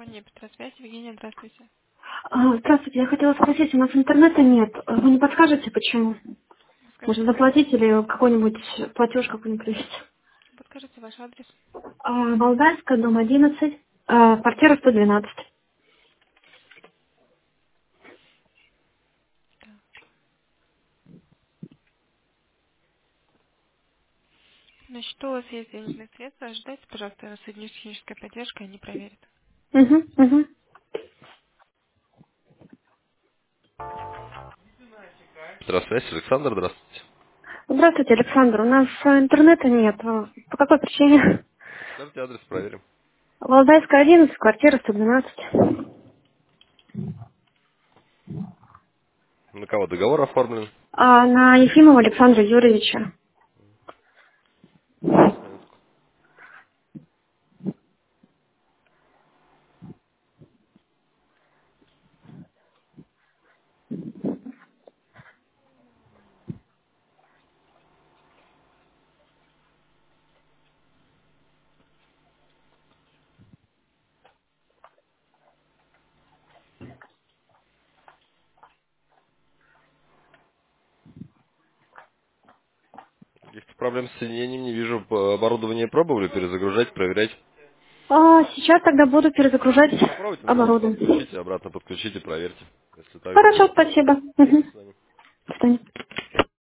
компания Петросвязь. Евгения, здравствуйте. Здравствуйте, я хотела спросить, у нас интернета нет. Вы не подскажете, почему? Может, Скажите, заплатить или какой-нибудь платеж какой-нибудь провести? подскажите ваш адрес. Валдайская, дом 11, квартира 112. На счету у вас есть денежные средства. Ожидайте, пожалуйста, я вас соединю с технической поддержкой, они проверят. Угу, угу. Здравствуйте, Александр, здравствуйте. Здравствуйте, Александр. У нас интернета нет. По какой причине? Скажите адрес, проверим. Валдайская, 11, квартира 112. На кого договор оформлен? На Ефимова Александра Юрьевича. Сейчас, минутку. Каких-то проблем с соединением не вижу. Оборудование пробовали перезагружать, проверять. Сейчас тогда буду перезагружать Попробуйте на минутку оборудование. отключите, обратно подключите, проверьте. Если так, Хорошо, значит, спасибо. до Угу. свидания. До свидания.